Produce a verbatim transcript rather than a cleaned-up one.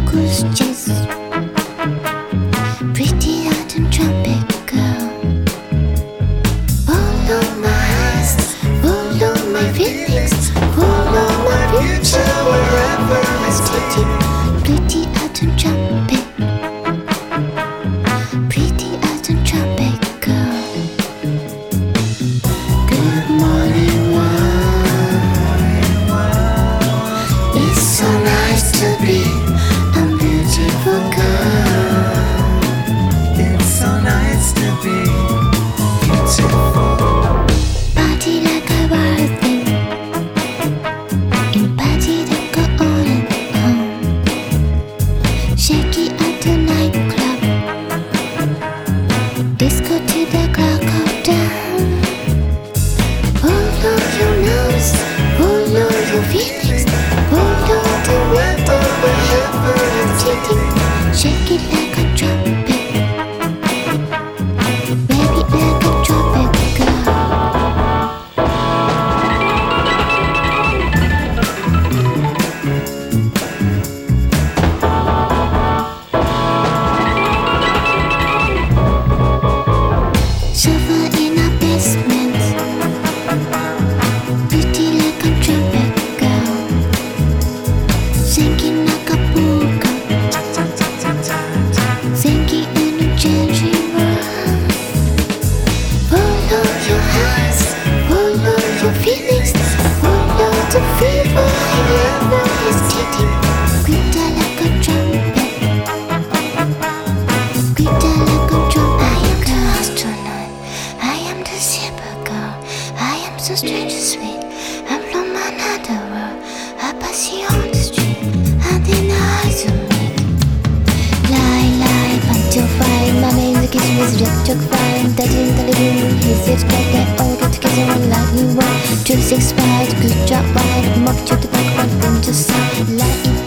goose chase, pretty autumn trumpet girl. Follow my eyes, follow my feelings, follow my future wherever it's taking. Pretty autumn trumpet, pretty autumn trumpet girl. Good morning world, it's so nice to be a beautiful girl. It's so nice to be beautiful. Party like a wild thing, in party that go on and on. Shake it at the nightclub, disco to the clock of dawn. Follow your nose, follow your feelings, follow the weather wherever it's taking. Shake it like a trumpet, baby, like a trumpet girl. Sofa in a basement, pretty like a trumpet girl, singing like a polka, singing in a changing world. Follow your eyes, follow your feelings, follow the fever wherever it's taking. Glitter like a trumpet, glitter like a trumpet. I am the astronaut, I am the super girl, I am so strange and sweet. I'm from another world, I pass you on the street, and then eyes on me. Lie, lie, until five. My main the kitchen is electric fine. Touching the living room, he sits back and all get together one like we want. Two, six, five, good job, right. Mock to the back, one thing to side. Light